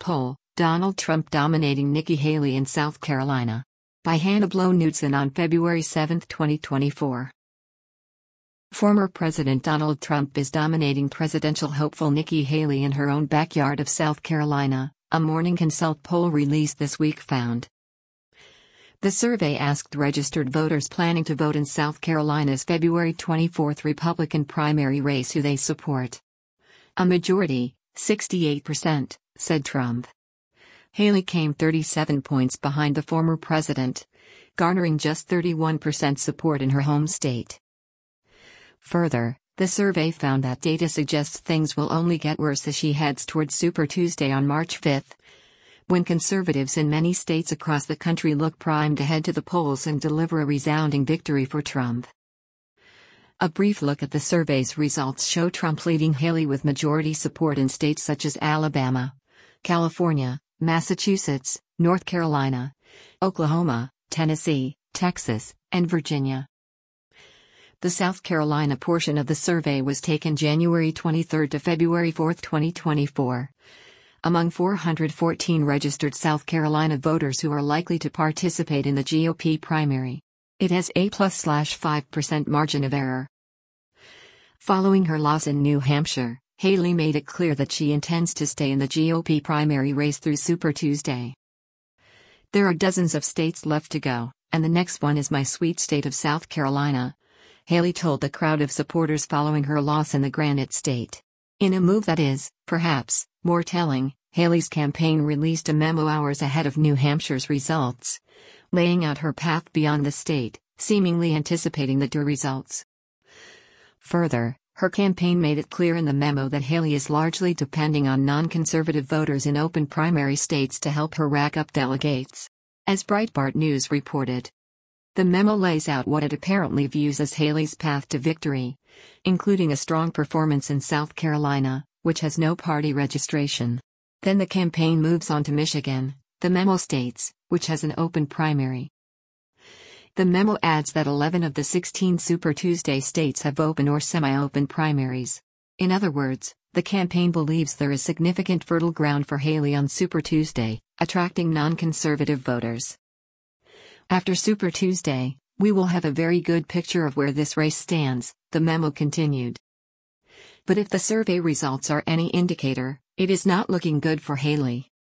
poll, Donald Trump dominating Nikki Haley in South Carolina. By Hannah Blow-Knudsen on February 7, 2024. Former President Donald Trump is dominating presidential hopeful Nikki Haley in her own backyard of South Carolina, a Morning Consult poll released this week found. The survey asked registered voters planning to vote in South Carolina's February 24 Republican primary race who they support. A majority, 68%, said Trump. Haley came 37 points behind the former president, garnering just 31% support in her home state. Further, the survey found that data suggests things will only get worse as she heads towards Super Tuesday on March 5, when conservatives in many states across the country look primed to head to the polls and deliver a resounding victory for Trump. A brief look at the survey's results show Trump leading Haley with majority support in states such as Alabama, California, Massachusetts, North Carolina, Oklahoma, Tennessee, Texas, and Virginia. The South Carolina portion of the survey was taken January 23 to February 4, 2024. Among 414 registered South Carolina voters who are likely to participate in the GOP primary, it has a +5% margin of error. Following her loss in New Hampshire, Haley made it clear that she intends to stay in the GOP primary race through Super Tuesday. There are dozens of states left to go, and the next one is my sweet state of South Carolina, Haley told the crowd of supporters following her loss in the Granite State. In a move that is, perhaps, more telling, Haley's campaign released a memo hours ahead of New Hampshire's results, laying out her path beyond the state, seemingly anticipating the results. Further, her campaign made it clear in the memo that Haley is largely depending on non-conservative voters in open primary states to help her rack up delegates. As Breitbart News reported, the memo lays out what it apparently views as Haley's path to victory, including a strong performance in South Carolina, which has no party registration. Then the campaign moves on to Michigan, the memo states, which has an open primary. The memo adds that 11 of the 16 Super Tuesday states have open or semi-open primaries. In other words, the campaign believes there is significant fertile ground for Haley on Super Tuesday, attracting non-conservative voters. After Super Tuesday, we will have a very good picture of where this race stands, the memo continued. But if the survey results are any indicator, it is not looking good for Haley.